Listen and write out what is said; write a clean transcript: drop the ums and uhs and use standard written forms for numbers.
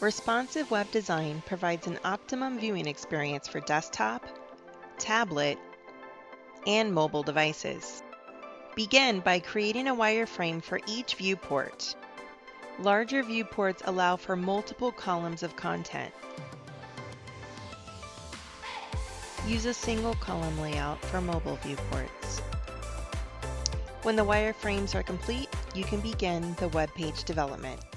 Responsive web design provides an optimum viewing experience for desktop, tablet, and mobile devices. Begin by creating a wireframe for each viewport. Larger viewports allow for multiple columns of content. Use a single column layout for mobile viewports. When the wireframes are complete, you can begin the web page development.